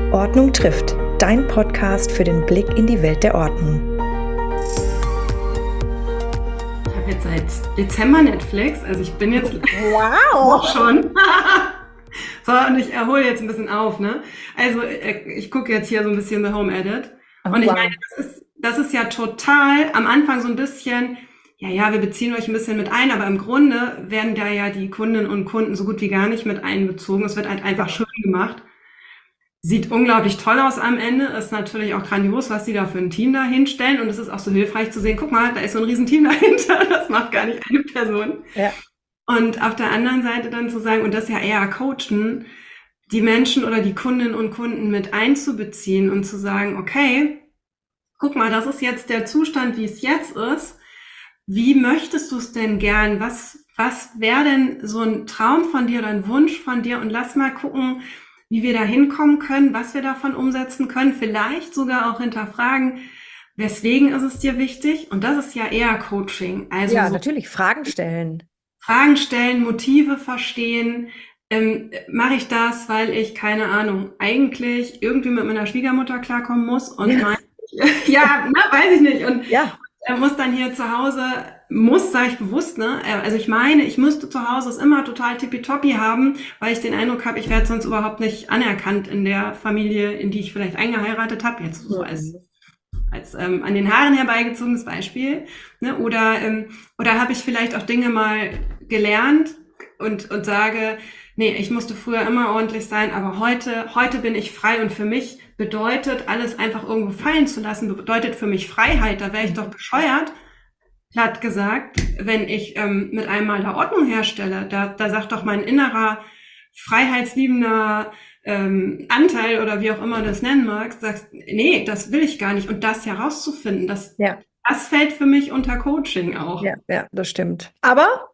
Ordnung trifft, dein Podcast für den Blick in die Welt der Ordnung. Ich habe jetzt seit Dezember Netflix, also ich bin jetzt Wow! schon. So, und ich erhole jetzt ein bisschen auf, ne? Also ich gucke jetzt hier so ein bisschen The Home Edit. Und ich meine, das ist ja total am Anfang so ein bisschen, ja, wir beziehen euch ein bisschen mit ein, aber im Grunde werden da ja die Kundinnen und Kunden so gut wie gar nicht mit einbezogen. Es wird halt einfach schön gemacht. Sieht unglaublich toll aus am Ende, ist natürlich auch grandios, was die da für ein Team da hinstellen. Und es ist auch so hilfreich zu sehen, guck mal, da ist so ein Riesenteam dahinter, das macht gar nicht eine Person. Ja. Und auf der anderen Seite dann zu sagen, und das ja eher coachen, die Menschen oder die Kundinnen und Kunden mit einzubeziehen und zu sagen, okay, guck mal, das ist jetzt der Zustand, wie es jetzt ist. Wie möchtest du es denn gern? Was wäre denn so ein Traum von dir oder ein Wunsch von dir? Und lass mal gucken, wie wir da hinkommen können, was wir davon umsetzen können. Vielleicht sogar auch hinterfragen, weswegen ist es dir wichtig? Und das ist ja eher Coaching. Also Ja, so natürlich Fragen stellen. Fragen stellen, Motive verstehen. Mache ich das, weil ich, keine Ahnung, eigentlich irgendwie mit meiner Schwiegermutter klarkommen muss und weiß ich nicht. Und Ja, muss dann hier zu Hause, sage ich bewusst, ne? Also ich meine, ich müsste zu Hause es immer total tippitoppi haben, weil ich den Eindruck habe, ich werde sonst überhaupt nicht anerkannt in der Familie, in die ich vielleicht eingeheiratet habe. Jetzt so als an den Haaren herbeigezogenes Beispiel, ne? Oder habe ich vielleicht auch Dinge mal gelernt und sage, nee, ich musste früher immer ordentlich sein, aber heute bin ich frei und für mich bedeutet, alles einfach irgendwo fallen zu lassen, bedeutet für mich Freiheit. Da wäre ich doch bescheuert, platt gesagt, wenn ich mit einem Mal da Ordnung herstelle. Da sagt doch mein innerer, freiheitsliebender Anteil oder wie auch immer du das nennen magst, sagst, nee, das will ich gar nicht. Und das herauszufinden, das fällt für mich unter Coaching auch. ja, das stimmt. Aber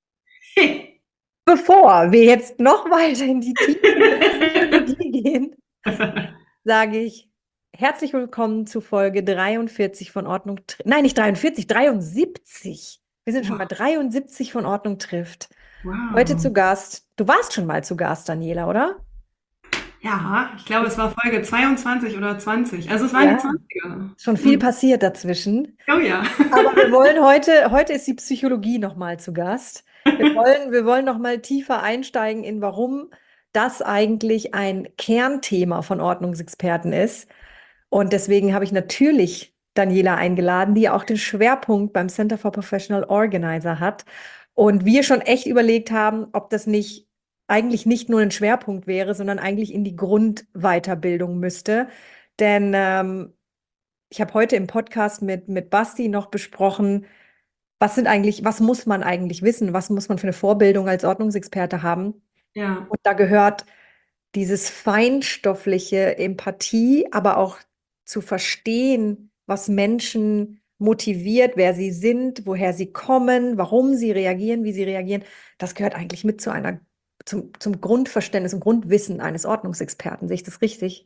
bevor wir jetzt noch weiter in die Psychologie gehen, sage ich herzlich willkommen zu Folge 43 von Ordnung trifft. Nein, nicht 43, 73. Wir sind schon bei 73 von Ordnung trifft. Wow. Heute zu Gast. Du warst schon mal zu Gast, Daniela, oder? Ja, ich glaube, es war Folge 22 oder 20. Also es waren die 20er. Schon viel passiert dazwischen. Oh ja. Aber wir wollen heute ist die Psychologie nochmal zu Gast. Wir wollen nochmal tiefer einsteigen in, warum das eigentlich ein Kernthema von Ordnungsexperten ist. Und deswegen habe ich natürlich Daniela eingeladen, die auch den Schwerpunkt beim Center for Professional Organizer hat. Und wir schon echt überlegt haben, ob das eigentlich nicht nur ein Schwerpunkt wäre, sondern eigentlich in die Grundweiterbildung müsste. Denn ich habe heute im Podcast mit Basti noch besprochen, was muss man eigentlich wissen? Was muss man für eine Vorbildung als Ordnungsexperte haben? Ja. Und da gehört dieses feinstoffliche Empathie, aber auch zu verstehen, was Menschen motiviert, wer sie sind, woher sie kommen, warum sie reagieren, wie sie reagieren. Das gehört eigentlich mit zum Grundverständnis und Grundwissen eines Ordnungsexperten. Sehe ich das richtig?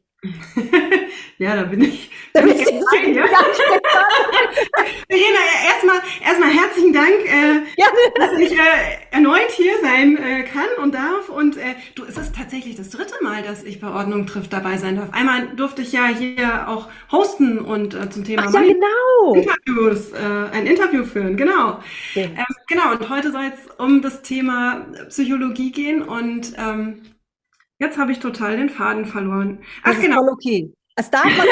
Ja, da bin ich rein, ja. Verena, erstmal herzlichen Dank, dass ich erneut hier sein kann und darf. Und es ist tatsächlich das 3. Mal, dass ich bei Ordnung trifft dabei sein darf. Einmal durfte ich ja hier auch hosten und zum Thema Interviews, ein Interview führen, genau. Genau, und heute soll es um das Thema Psychologie gehen und jetzt habe ich total den Faden verloren. Das ist voll okay. Das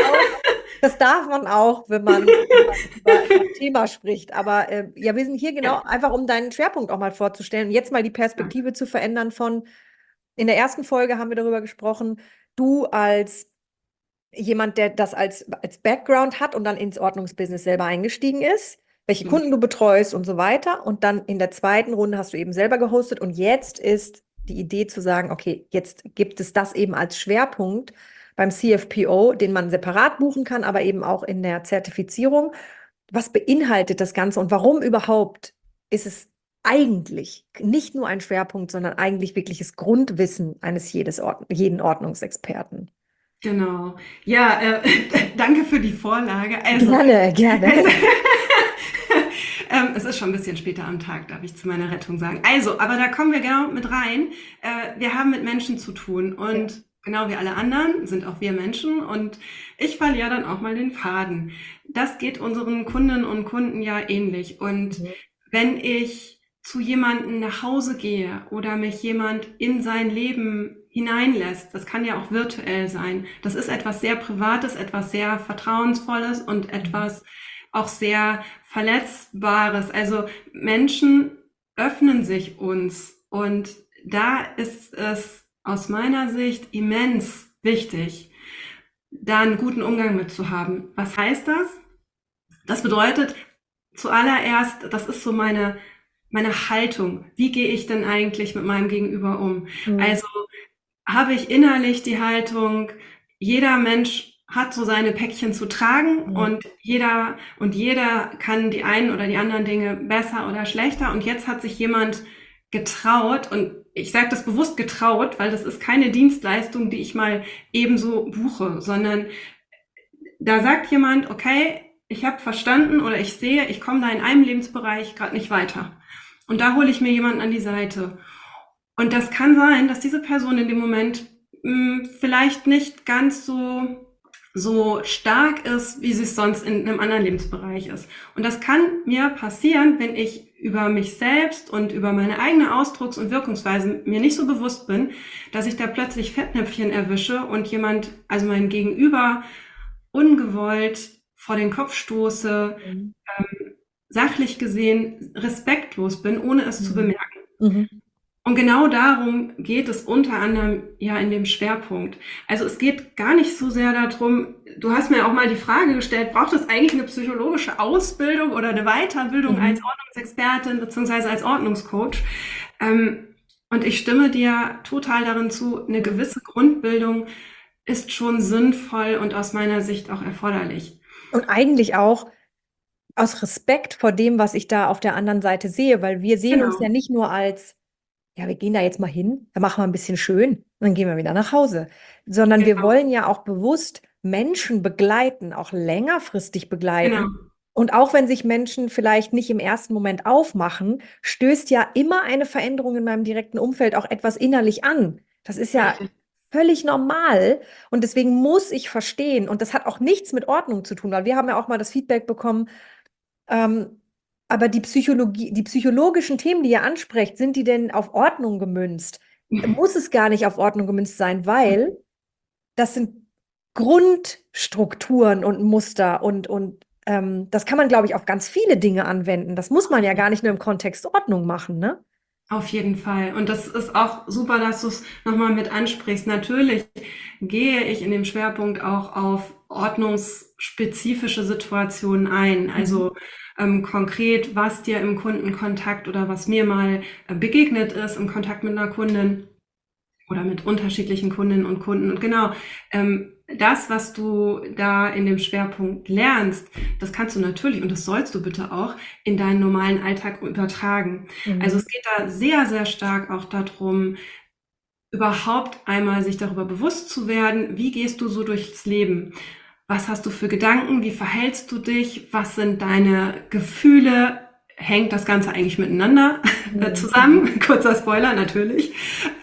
darf man auch, wenn man über ein Thema spricht. Aber wir sind hier genau einfach, um deinen Schwerpunkt auch mal vorzustellen und jetzt mal die Perspektive zu verändern in der ersten Folge haben wir darüber gesprochen, du als jemand, der das als Background hat und dann ins Ordnungsbusiness selber eingestiegen ist, welche Kunden du betreust und so weiter. Und dann in der zweiten Runde hast du eben selber gehostet und jetzt ist die Idee zu sagen, okay, jetzt gibt es das eben als Schwerpunkt beim CFPO, den man separat buchen kann, aber eben auch in der Zertifizierung. Was beinhaltet das Ganze und warum überhaupt ist es eigentlich nicht nur ein Schwerpunkt, sondern eigentlich wirkliches Grundwissen eines jeden Ordnungsexperten? Genau. Ja, danke für die Vorlage. Also, Gerne. Es ist schon ein bisschen später am Tag, darf ich zu meiner Rettung sagen. Also, aber da kommen wir genau mit rein. Wir haben mit Menschen zu tun und genau wie alle anderen sind auch wir Menschen und ich verliere dann auch mal den Faden. Das geht unseren Kundinnen und Kunden ja ähnlich. Und wenn ich zu jemandem nach Hause gehe oder mich jemand in sein Leben hineinlässt, das kann ja auch virtuell sein. Das ist etwas sehr Privates, etwas sehr Vertrauensvolles und etwas auch sehr Verletzbares. Also Menschen öffnen sich uns und da ist es aus meiner Sicht immens wichtig, da einen guten Umgang mit zu haben. Was heißt das? Das bedeutet zuallererst, das ist so meine Haltung. Wie gehe ich denn eigentlich mit meinem Gegenüber um? Also habe ich innerlich die Haltung, jeder Mensch hat so seine Päckchen zu tragen und jeder kann die einen oder die anderen Dinge besser oder schlechter. Und jetzt hat sich jemand getraut, und ich sage das bewusst getraut, weil das ist keine Dienstleistung, die ich mal ebenso buche, sondern da sagt jemand, okay, ich habe verstanden oder ich sehe, ich komme da in einem Lebensbereich gerade nicht weiter. Und da hole ich mir jemanden an die Seite. Und das kann sein, dass diese Person in dem Moment vielleicht nicht ganz so stark ist, wie sie es sonst in einem anderen Lebensbereich ist. Und das kann mir passieren, wenn ich über mich selbst und über meine eigene Ausdrucks- und Wirkungsweise mir nicht so bewusst bin, dass ich da plötzlich Fettnäpfchen erwische und jemand, also mein Gegenüber, ungewollt vor den Kopf stoße, sachlich gesehen respektlos bin, ohne es zu bemerken. Und genau darum geht es unter anderem ja in dem Schwerpunkt. Also es geht gar nicht so sehr darum, du hast mir auch mal die Frage gestellt, braucht es eigentlich eine psychologische Ausbildung oder eine Weiterbildung als Ordnungsexpertin beziehungsweise als Ordnungscoach? Und ich stimme dir total darin zu, eine gewisse Grundbildung ist schon sinnvoll und aus meiner Sicht auch erforderlich. Und eigentlich auch aus Respekt vor dem, was ich da auf der anderen Seite sehe, weil wir sehen uns ja nicht nur als, ja, wir gehen da jetzt mal hin, da machen wir ein bisschen schön und dann gehen wir wieder nach Hause, sondern wir wollen ja auch bewusst Menschen begleiten, auch längerfristig begleiten. Und auch wenn sich Menschen vielleicht nicht im ersten Moment aufmachen, stößt ja immer eine Veränderung in meinem direkten Umfeld auch etwas innerlich an. Das ist ja völlig normal und deswegen muss ich verstehen, und das hat auch nichts mit Ordnung zu tun, weil wir haben ja auch mal das Feedback bekommen, aber die Psychologie, die psychologischen Themen, die ihr ansprecht, sind die denn auf Ordnung gemünzt? Muss es gar nicht auf Ordnung gemünzt sein, weil das sind Grundstrukturen und Muster und das kann man, glaube ich, auf ganz viele Dinge anwenden. Das muss man ja gar nicht nur im Kontext Ordnung machen, ne? Auf jeden Fall. Und das ist auch super, dass du es nochmal mit ansprichst. Natürlich gehe ich in dem Schwerpunkt auch auf ordnungsspezifische Situationen ein. Also konkret, was dir im Kundenkontakt oder was mir mal begegnet ist im Kontakt mit einer Kundin oder mit unterschiedlichen Kundinnen und Kunden. Und genau, das, was du da in dem Schwerpunkt lernst, das kannst du natürlich, und das sollst du bitte auch, in deinen normalen Alltag übertragen. Also es geht da sehr, sehr stark auch darum, überhaupt einmal sich darüber bewusst zu werden, wie gehst du so durchs Leben? Was hast du für Gedanken? Wie verhältst du dich? Was sind deine Gefühle? Hängt das Ganze eigentlich miteinander zusammen? Kurzer Spoiler, natürlich.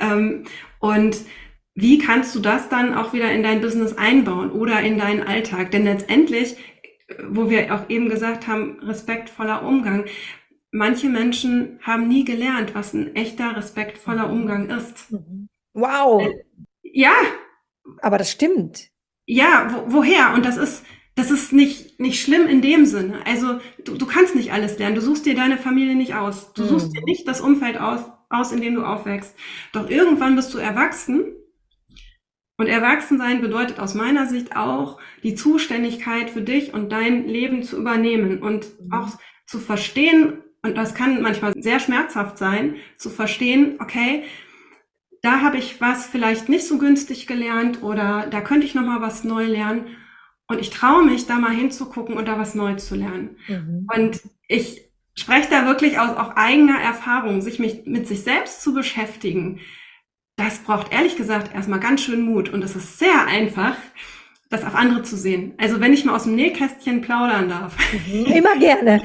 Und wie kannst du das dann auch wieder in dein Business einbauen oder in deinen Alltag? Denn letztendlich, wo wir auch eben gesagt haben, respektvoller Umgang. Manche Menschen haben nie gelernt, was ein echter, respektvoller Umgang ist. Wow. Ja. Aber das stimmt. Ja, woher? Und das ist nicht schlimm in dem Sinne. Also du kannst nicht alles lernen. Du suchst dir deine Familie nicht aus. Du suchst dir nicht das Umfeld aus, in dem du aufwächst. Doch irgendwann bist du erwachsen. Und Erwachsensein bedeutet aus meiner Sicht auch, die Zuständigkeit für dich und dein Leben zu übernehmen und auch zu verstehen, und das kann manchmal sehr schmerzhaft sein, zu verstehen, okay, da habe ich was vielleicht nicht so günstig gelernt oder da könnte ich nochmal was neu lernen und ich traue mich, da mal hinzugucken und da was neu zu lernen. Und ich spreche da wirklich aus auch eigener Erfahrung, sich mit sich selbst zu beschäftigen. Das braucht ehrlich gesagt erstmal ganz schön Mut und es ist sehr einfach, das auf andere zu sehen. Also wenn ich mal aus dem Nähkästchen plaudern darf. Immer gerne.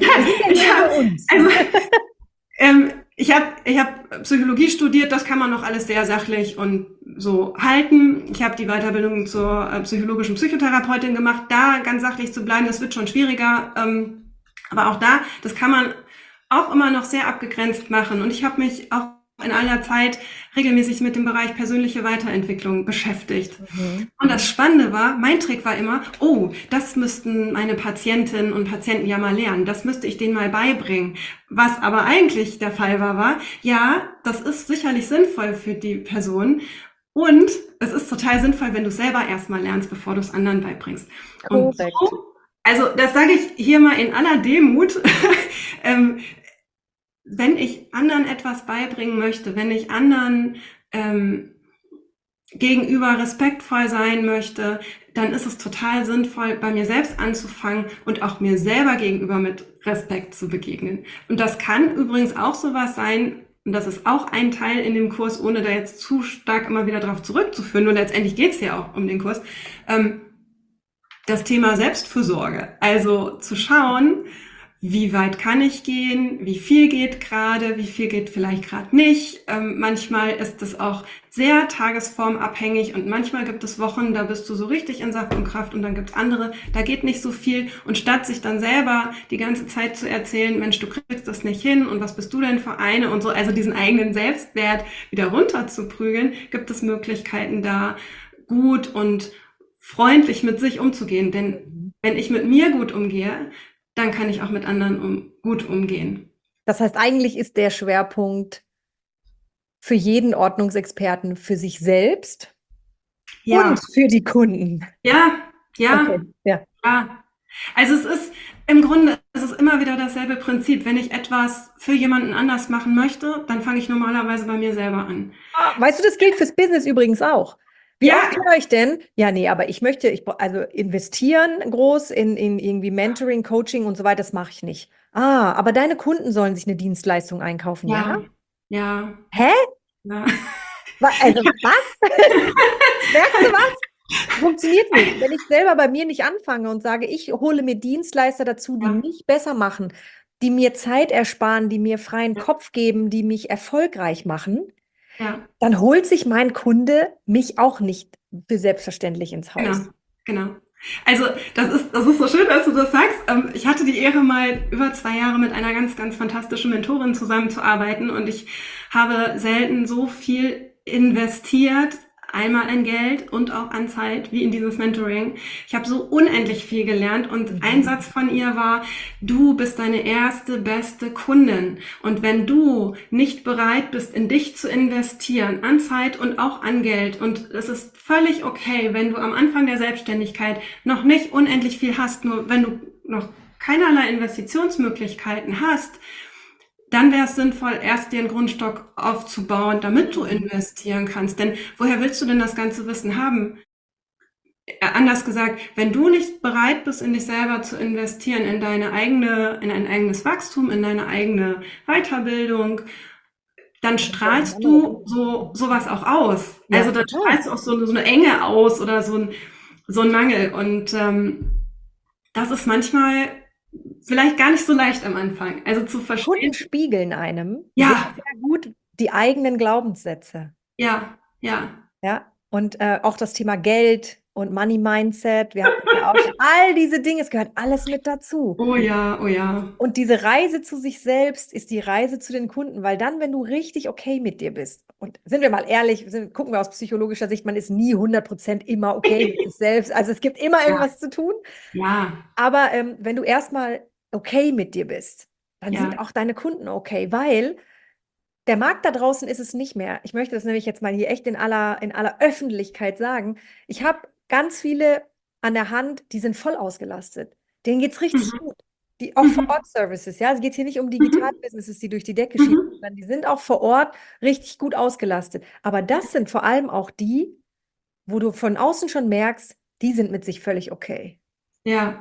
Ich habe Psychologie studiert, das kann man noch alles sehr sachlich und so halten. Ich habe die Weiterbildung zur psychologischen Psychotherapeutin gemacht. Da ganz sachlich zu bleiben, das wird schon schwieriger. Aber auch da, das kann man auch immer noch sehr abgegrenzt machen. Und ich habe mich auch in aller Zeit regelmäßig mit dem Bereich persönliche Weiterentwicklung beschäftigt. Und das Spannende war, mein Trick war immer, oh, das müssten meine Patientinnen und Patienten ja mal lernen. Das müsste ich denen mal beibringen. Was aber eigentlich der Fall war, ja, das ist sicherlich sinnvoll für die Person. Und es ist total sinnvoll, wenn du es selber erstmal lernst, bevor du es anderen beibringst. Und so, also das sage ich hier mal in aller Demut, wenn ich anderen etwas beibringen möchte, wenn ich anderen gegenüber respektvoll sein möchte, dann ist es total sinnvoll, bei mir selbst anzufangen und auch mir selber gegenüber mit Respekt zu begegnen. Und das kann übrigens auch sowas sein, und das ist auch ein Teil in dem Kurs, ohne da jetzt zu stark immer wieder drauf zurückzuführen, und letztendlich geht es ja auch um den Kurs, das Thema Selbstfürsorge. Also zu schauen, wie weit kann ich gehen, wie viel geht gerade, wie viel geht vielleicht gerade nicht. Manchmal ist es auch sehr tagesformabhängig und manchmal gibt es Wochen, da bist du so richtig in Saft und Kraft und dann gibt es andere, da geht nicht so viel. Und statt sich dann selber die ganze Zeit zu erzählen, Mensch, du kriegst das nicht hin und was bist du denn für eine und so, also diesen eigenen Selbstwert wieder runter zu prügeln, gibt es Möglichkeiten, da gut und freundlich mit sich umzugehen. Denn wenn ich mit mir gut umgehe, dann kann ich auch mit anderen gut umgehen. Das heißt, eigentlich ist der Schwerpunkt für jeden Ordnungsexperten für sich selbst und für die Kunden. Ja. Okay. Ja. Also es ist im Grunde, es ist immer wieder dasselbe Prinzip. Wenn ich etwas für jemanden anders machen möchte, dann fange ich normalerweise bei mir selber an. Weißt du, das gilt fürs Business übrigens auch. Wie oft höre ich denn? Ja, nee, aber ich also investieren groß in irgendwie Mentoring, Coaching und so weiter, das mache ich nicht. Aber deine Kunden sollen sich eine Dienstleistung einkaufen, ja? Ja. Hä? Ja. Also was? Merkst du was? Funktioniert nicht. Wenn ich selber bei mir nicht anfange und sage, ich hole mir Dienstleister dazu, die mich besser machen, die mir Zeit ersparen, die mir freien Kopf geben, die mich erfolgreich machen, dann holt sich mein Kunde mich auch nicht für selbstverständlich ins Haus. Genau. Also das ist so schön, dass du das sagst. Ich hatte die Ehre, mal über 2 Jahre mit einer ganz, ganz fantastischen Mentorin zusammenzuarbeiten und ich habe selten so viel investiert, einmal in Geld und auch an Zeit, wie in dieses Mentoring. Ich habe so unendlich viel gelernt und ein Satz von ihr war, du bist deine erste, beste Kundin. Und wenn du nicht bereit bist, in dich zu investieren, an Zeit und auch an Geld, und es ist völlig okay, wenn du am Anfang der Selbstständigkeit noch nicht unendlich viel hast, nur wenn du noch keinerlei Investitionsmöglichkeiten hast, dann wäre es sinnvoll, erst dir einen Grundstock aufzubauen, damit du investieren kannst. Denn woher willst du denn das ganze Wissen haben? Anders gesagt, wenn du nicht bereit bist, in dich selber zu investieren, in ein eigenes Wachstum, in deine eigene Weiterbildung, dann strahlst du sowas auch aus. Ja, also dann strahlst du auch so eine Enge aus oder so ein Mangel. Und das ist manchmal vielleicht gar nicht so leicht am Anfang. Also zu verstehen. Kunden spiegeln einem sehr gut die eigenen Glaubenssätze. Ja. Und auch das Thema Geld und Money Mindset. Wir haben ja auch all diese Dinge, es gehört alles mit dazu. Oh ja. Und diese Reise zu sich selbst ist die Reise zu den Kunden, weil dann, wenn du richtig okay mit dir bist, und sind wir mal ehrlich, gucken wir aus psychologischer Sicht, man ist nie 100% immer okay mit sich selbst. Also es gibt immer irgendwas zu tun. Ja. Aber wenn du erstmal okay mit dir bist, dann sind auch deine Kunden okay, weil der Markt da draußen ist es nicht mehr. Ich möchte das nämlich jetzt mal hier echt in aller Öffentlichkeit sagen. Ich habe ganz viele an der Hand, die sind voll ausgelastet. Denen geht es richtig gut. Die auch vor Ort Services, ja. Es geht hier nicht um Digital-Businesses, die durch die Decke schießen, sondern die sind auch vor Ort richtig gut ausgelastet. Aber das sind vor allem auch die, wo du von außen schon merkst, die sind mit sich völlig okay. Ja,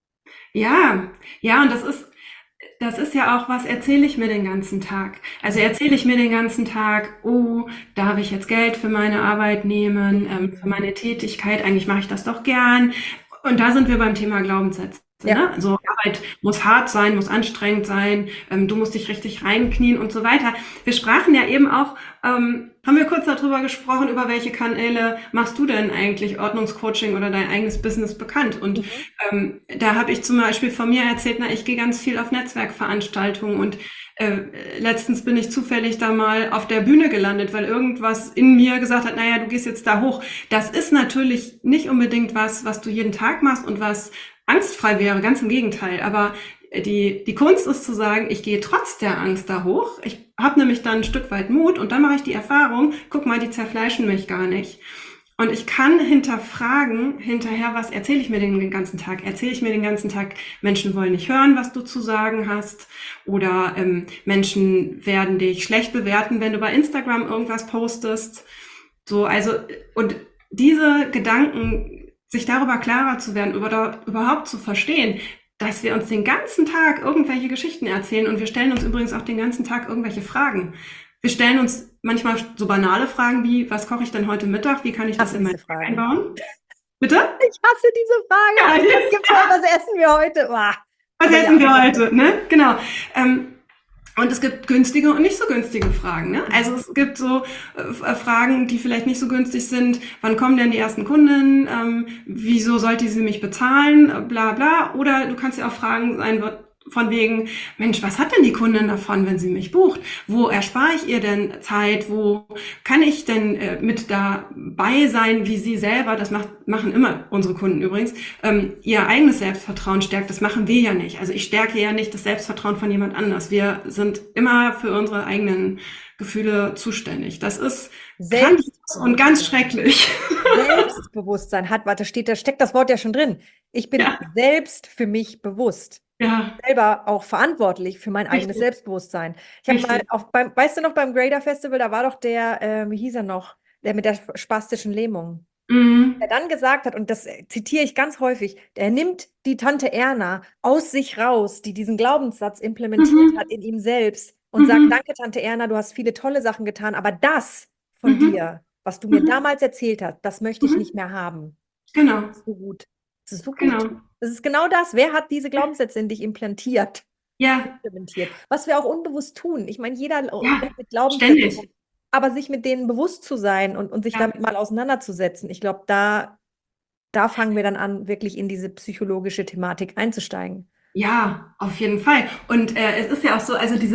und das ist ja auch, was erzähle ich mir den ganzen Tag? Also erzähle ich mir den ganzen Tag, oh, darf ich jetzt Geld für meine Arbeit nehmen, für meine Tätigkeit? Eigentlich mache ich das doch gern. Und da sind wir beim Thema Glaubenssätze. Ja. Ne? So Arbeit muss hart sein, muss anstrengend sein, du musst dich richtig reinknien und so weiter. Wir sprachen ja eben auch, haben wir kurz darüber gesprochen, über welche Kanäle machst du denn eigentlich Ordnungscoaching oder dein eigenes Business bekannt? Und da habe ich zum Beispiel von mir erzählt, ich gehe ganz viel auf Netzwerkveranstaltungen und letztens bin ich zufällig da mal auf der Bühne gelandet, weil irgendwas in mir gesagt hat, naja, du gehst jetzt da hoch. Das ist natürlich nicht unbedingt was du jeden Tag machst und was angstfrei wäre, ganz im Gegenteil. Aber die Kunst ist zu sagen, ich gehe trotz der Angst da hoch. Ich habe nämlich dann ein Stück weit Mut und dann mache ich die Erfahrung, guck mal, die zerfleischen mich gar nicht. Und ich kann hinterfragen, hinterher, was erzähle ich mir den ganzen Tag? Erzähle ich mir den ganzen Tag, Menschen wollen nicht hören, was du zu sagen hast? Oder Menschen werden dich schlecht bewerten, wenn du bei Instagram irgendwas postest? So, also, und diese Gedanken, sich darüber klarer zu werden, überhaupt zu verstehen, dass wir uns den ganzen Tag irgendwelche Geschichten erzählen und wir stellen uns übrigens auch den ganzen Tag irgendwelche Fragen. Wir stellen uns manchmal so banale Fragen wie, was koche ich denn heute Mittag? Wie kann ich das in mein Tag einbauen? Bitte? Ich hasse diese Frage. Ja, was essen wir heute? Was essen wir heute? Ne? Genau. Und es gibt günstige und nicht so günstige Fragen. Ne? Also es gibt so Fragen, die vielleicht nicht so günstig sind. Wann kommen denn die ersten Kunden? Wieso sollte sie mich bezahlen? Bla bla. Oder du kannst ja auch Fragen sein von wegen, Mensch, was hat denn die Kundin davon, wenn sie mich bucht? Wo erspare ich ihr denn Zeit? Wo kann ich denn mit dabei sein, wie sie selber, das machen immer unsere Kunden übrigens, ihr eigenes Selbstvertrauen stärkt. Das machen wir ja nicht. Also ich stärke ja nicht das Selbstvertrauen von jemand anders. Wir sind immer für unsere eigenen Gefühle zuständig. Das ist und ganz schrecklich. Selbstbewusstsein da steckt das Wort ja schon drin. Ich bin selbst für mich bewusst. Ja. Selber auch verantwortlich für mein eigenes Selbstbewusstsein. Ich habe mal weißt du noch, beim Grader Festival, da war doch der, wie hieß er noch, der mit der spastischen Lähmung. Der dann gesagt hat, und das zitiere ich ganz häufig, der nimmt die Tante Erna aus sich raus, die diesen Glaubenssatz implementiert hat in ihm selbst und sagt, danke Tante Erna, du hast viele tolle Sachen getan, aber das von dir, was du mir damals erzählt hast, das möchte ich nicht mehr haben. Genau. Das ist so gut. Das ist so gut. Genau. Das ist genau das. Wer hat diese Glaubenssätze in dich implantiert? Ja. Implementiert. Was wir auch unbewusst tun. Ich meine, jeder mit Glaubenssätzen, aber sich mit denen bewusst zu sein und sich damit mal auseinanderzusetzen. Ich glaube, da fangen wir dann an, wirklich in diese psychologische Thematik einzusteigen. Ja, auf jeden Fall. Und es ist ja auch so, also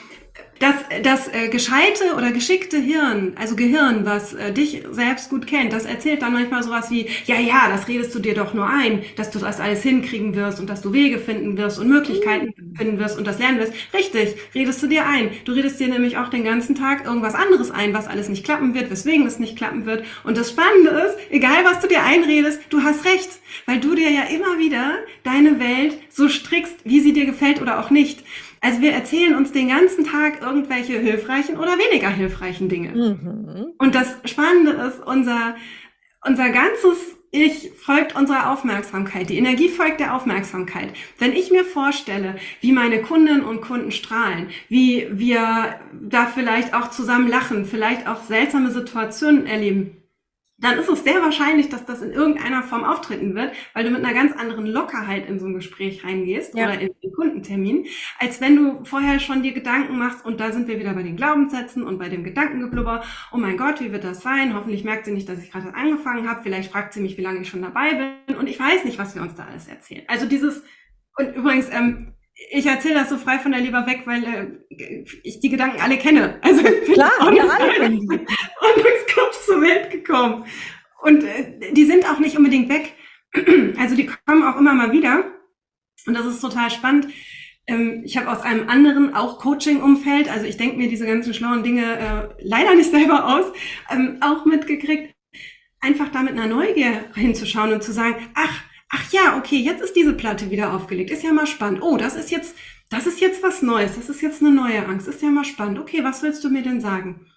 das gescheite oder geschickte Hirn, also Gehirn, was dich selbst gut kennt, das erzählt dann manchmal sowas wie, ja, das redest du dir doch nur ein, dass du das alles hinkriegen wirst und dass du Wege finden wirst und Möglichkeiten finden wirst und das lernen wirst. Richtig, redest du dir ein. Du redest dir nämlich auch den ganzen Tag irgendwas anderes ein, was alles nicht klappen wird, weswegen es nicht klappen wird. Und das Spannende ist, egal was du dir einredest, du hast recht, weil du dir ja immer wieder deine Welt so strickst, wie sie dir gefällt oder auch nicht. Also wir erzählen uns den ganzen Tag irgendwelche hilfreichen oder weniger hilfreichen Dinge. Und das Spannende ist, unser ganzes Ich folgt unserer Aufmerksamkeit. Die Energie folgt der Aufmerksamkeit. Wenn ich mir vorstelle, wie meine Kundinnen und Kunden strahlen, wie wir da vielleicht auch zusammen lachen, vielleicht auch seltsame Situationen erleben, dann ist es sehr wahrscheinlich, dass das in irgendeiner Form auftreten wird, weil du mit einer ganz anderen Lockerheit in so ein Gespräch reingehst oder in den Kundentermin, als wenn du vorher schon dir Gedanken machst. Und da sind wir wieder bei den Glaubenssätzen und bei dem Gedankengeblubber. Oh mein Gott, wie wird das sein? Hoffentlich merkt sie nicht, dass ich gerade angefangen habe. Vielleicht fragt sie mich, wie lange ich schon dabei bin. Und ich weiß nicht, was wir uns da alles erzählen. Also und übrigens, ich erzähle das so frei von der Leber weg, weil ich die Gedanken alle kenne. Also klar, wir alle kennen die. Ordnungskopf zur Welt gekommen. Und die sind auch nicht unbedingt weg. Also die kommen auch immer mal wieder. Und das ist total spannend. Ich habe aus einem anderen, auch Coaching-Umfeld, also ich denke mir diese ganzen schlauen Dinge leider nicht selber aus, auch mitgekriegt, einfach da mit einer Neugier hinzuschauen und zu sagen, ach ja, okay, jetzt ist diese Platte wieder aufgelegt. Ist ja mal spannend. Oh, das ist jetzt was Neues. Das ist jetzt eine neue Angst. Ist ja mal spannend. Okay, was willst du mir denn sagen?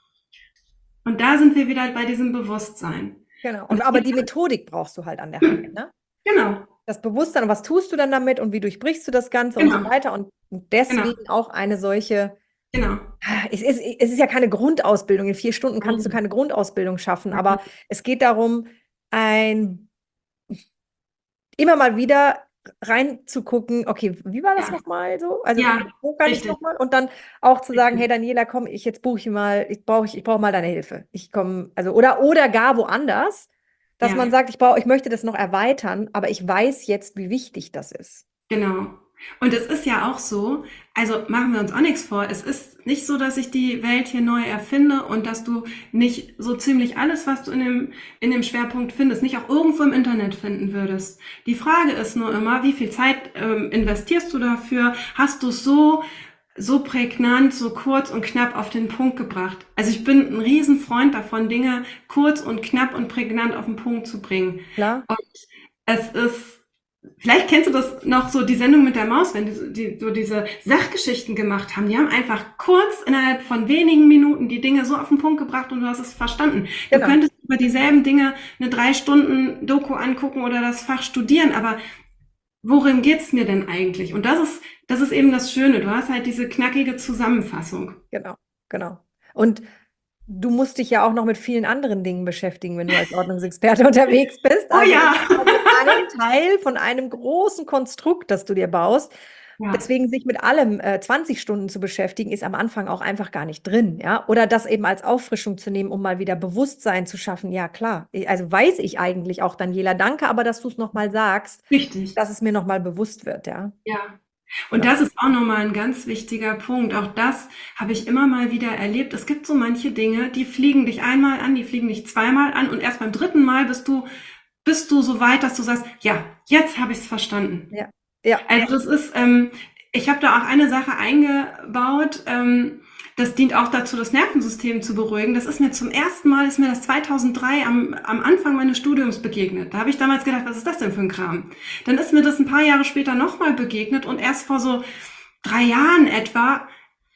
Und da sind wir wieder bei diesem Bewusstsein. Genau. Aber die Methodik brauchst du halt an der Hand, ne? Genau. Das Bewusstsein und was tust du dann damit und wie durchbrichst du das Ganze und so weiter. Und deswegen auch eine solche. Genau. Es ist ja keine Grundausbildung. In 4 Stunden kannst du keine Grundausbildung schaffen. Aber es geht darum, immer mal wieder reinzugucken, okay, wie war das Ja, nochmal so? Also ja, wo kann ich richtig, nochmal? Und dann auch zu sagen, hey richtig. Daniela, komm, jetzt buche ich mal, ich brauche mal deine Hilfe. Ich komme, also, oder gar woanders, dass man Ja. sagt, ich möchte das noch erweitern, aber ich weiß jetzt, wie wichtig das ist. Genau. Und es ist ja auch so, also machen wir uns auch nichts vor, es ist nicht so, dass ich die Welt hier neu erfinde und dass du nicht so ziemlich alles, was du in dem Schwerpunkt findest, nicht auch irgendwo im Internet finden würdest. Die Frage ist nur immer, wie viel Zeit investierst du dafür? Hast du es so prägnant, so kurz und knapp auf den Punkt gebracht? Also ich bin ein Riesenfreund davon, Dinge kurz und knapp und prägnant auf den Punkt zu bringen. Klar? Und es ist, vielleicht kennst du das noch so, die Sendung mit der Maus, wenn die so diese Sachgeschichten gemacht haben. Die haben einfach kurz innerhalb von wenigen Minuten die Dinge so auf den Punkt gebracht und du hast es verstanden. Du Genau. könntest über dieselben Dinge eine 3 Stunden Doku angucken oder das Fach studieren, aber worin geht's mir denn eigentlich? Und das ist eben das Schöne. Du hast halt diese knackige Zusammenfassung. Genau, genau. Und du musst dich ja auch noch mit vielen anderen Dingen beschäftigen, wenn du als Ordnungsexperte unterwegs bist. Oh Also es ja! ist quasi ein Teil von einem großen Konstrukt, das du dir baust. Ja, Deswegen sich mit allem 20 Stunden zu beschäftigen, ist am Anfang auch einfach gar nicht drin, ja. Oder das eben als Auffrischung zu nehmen, um mal wieder Bewusstsein zu schaffen. Ja, klar. Also weiß ich eigentlich auch, Daniela, danke, aber dass du es nochmal sagst, richtig. dass es mir nochmal bewusst wird, ja. Ja. Und Genau. das ist auch nochmal ein ganz wichtiger Punkt. Auch das habe ich immer mal wieder erlebt. Es gibt so manche Dinge, die fliegen dich einmal an, die fliegen dich zweimal an und erst beim dritten Mal bist du so weit, dass du sagst, ja, jetzt habe ich es verstanden. Ja, ja, Also das ist, ich habe da auch eine Sache eingebaut, das dient auch dazu, das Nervensystem zu beruhigen. Das ist mir zum ersten Mal, ist mir das 2003 am Anfang meines Studiums begegnet. Da habe ich damals gedacht, was ist das denn für ein Kram? Dann ist mir das ein paar Jahre später nochmal begegnet und erst vor so 3 Jahren etwa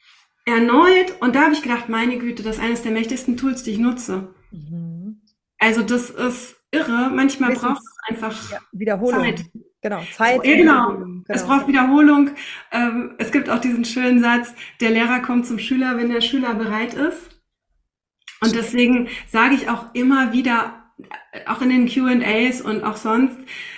erneut. Und da habe ich gedacht, meine Güte, das ist eines der mächtigsten Tools, die ich nutze. Mhm. Also das ist irre. Manchmal braucht Wissens, es einfach ja, Zeit. Wiederholung. Genau, Zeit Ja, und genau. Wiederholung. Es Genau. braucht Wiederholung. Es gibt auch diesen schönen Satz, der Lehrer kommt zum Schüler, wenn der Schüler bereit ist. Und deswegen sage ich auch immer wieder, auch in den Q&As und auch sonst,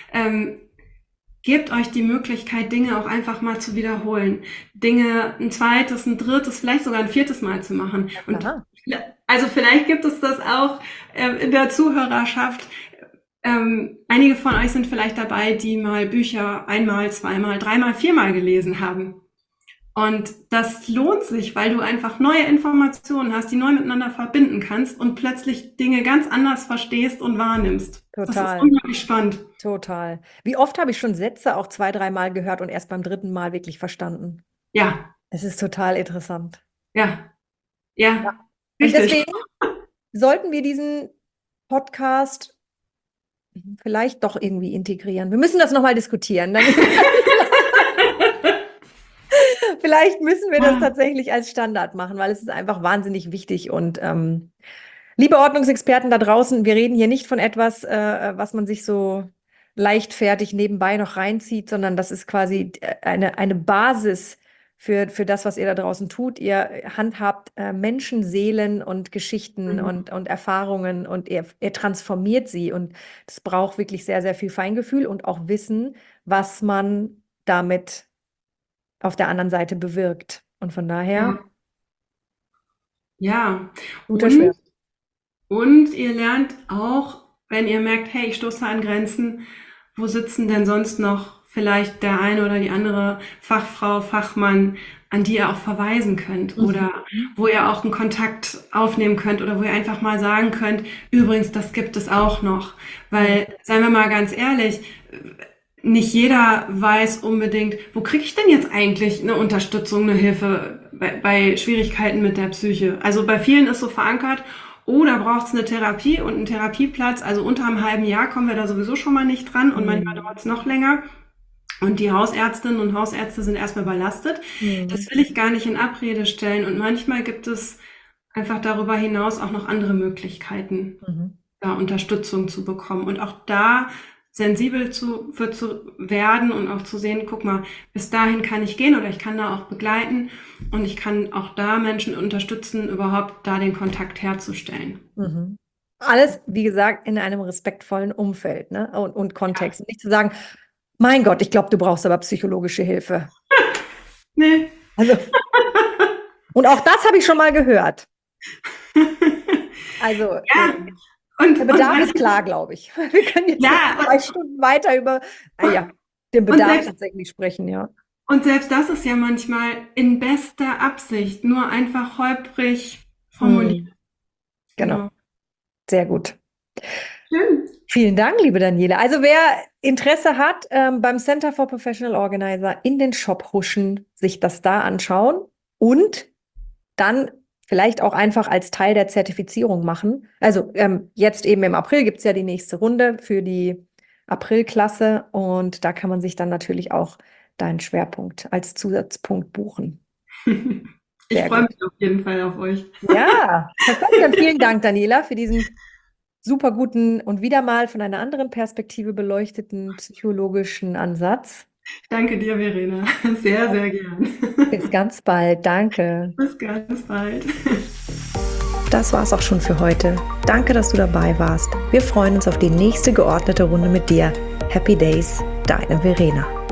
gebt euch die Möglichkeit, Dinge auch einfach mal zu wiederholen. Dinge ein zweites, ein drittes, vielleicht sogar ein viertes Mal zu machen. Und Aha. also vielleicht gibt es das auch in der Zuhörerschaft. Einige von euch sind vielleicht dabei, die mal Bücher einmal, zweimal, dreimal, viermal gelesen haben. Und das lohnt sich, weil du einfach neue Informationen hast, die neu miteinander verbinden kannst und plötzlich Dinge ganz anders verstehst und wahrnimmst. Das ist Total, unglaublich spannend. total. Wie oft habe ich schon Sätze auch 2, 3 Mal gehört und erst beim dritten Mal wirklich verstanden? Ja, Es ist total interessant. ja, Ja. ja, Und richtig. deswegen sollten wir diesen Podcast vielleicht doch irgendwie integrieren. Wir müssen das nochmal diskutieren. Vielleicht müssen wir das Ja, tatsächlich als Standard machen, weil es ist einfach wahnsinnig wichtig. Und liebe Ordnungsexperten da draußen, wir reden hier nicht von etwas, was man sich so leichtfertig nebenbei noch reinzieht, sondern das ist quasi eine Basis für das, was ihr da draußen tut. Ihr handhabt Menschenseelen und Geschichten mhm. und Erfahrungen und ihr transformiert sie. Und das braucht wirklich sehr, sehr viel Feingefühl und auch Wissen, was man damit auf der anderen Seite bewirkt. Und von daher, Ja, ja. guter Und, Schwer. und ihr lernt auch, wenn ihr merkt, hey, ich stoße an Grenzen, wo sitzen denn sonst noch vielleicht der eine oder die andere Fachfrau, Fachmann, an die ihr auch verweisen könnt Mhm. oder wo ihr auch einen Kontakt aufnehmen könnt oder wo ihr einfach mal sagen könnt, übrigens, das gibt es auch noch. Ja. Weil, seien wir mal ganz ehrlich, nicht jeder weiß unbedingt, wo kriege ich denn jetzt eigentlich eine Unterstützung, eine Hilfe bei Schwierigkeiten mit der Psyche. Also bei vielen ist so verankert, oh, da braucht es eine Therapie und einen Therapieplatz. Also unter einem halben Jahr kommen wir da sowieso schon mal nicht dran und manchmal Mhm. dauert es noch länger. Und die Hausärztinnen und Hausärzte sind erstmal überlastet. Mhm. Das will ich gar nicht in Abrede stellen. Und manchmal gibt es einfach darüber hinaus auch noch andere Möglichkeiten, Mhm. da Unterstützung zu bekommen. Und auch da sensibel zu werden und auch zu sehen, guck mal, bis dahin kann ich gehen oder ich kann da auch begleiten und ich kann auch da Menschen unterstützen, überhaupt da den Kontakt herzustellen. Mhm. Alles, wie gesagt, in einem respektvollen Umfeld, ne? Und Ja, Kontext. Und nicht zu sagen, Mein Gott, ich glaube, du brauchst aber psychologische Hilfe. Nee. Also, und auch das habe ich schon mal gehört. Also, Ja, und, der Bedarf und ist klar, glaube ich. Wir können jetzt ja, noch 2 Stunden weiter über den und Bedarf selbst, tatsächlich sprechen, ja. und selbst das ist ja manchmal in bester Absicht, nur einfach holprig formuliert. Genau, Genau. sehr gut. Schön. Vielen Dank, liebe Daniela. Also wer Interesse hat, beim Center for Professional Organizer in den Shop huschen, sich das da anschauen und dann vielleicht auch einfach als Teil der Zertifizierung machen. Also jetzt eben im April gibt es ja die nächste Runde für die Aprilklasse und da kann man sich dann natürlich auch deinen Schwerpunkt als Zusatzpunkt buchen. Ich Sehr freue gut. mich auf jeden Fall auf euch. Ja, perfekt. Dann vielen Dank, Daniela, für diesen super guten und wieder mal von einer anderen Perspektive beleuchteten psychologischen Ansatz. Danke dir, Verena. Sehr, sehr gern. Bis ganz bald. Danke. Bis ganz bald. Das war's auch schon für heute. Danke, dass du dabei warst. Wir freuen uns auf die nächste geordnete Runde mit dir. Happy Days, deine Verena.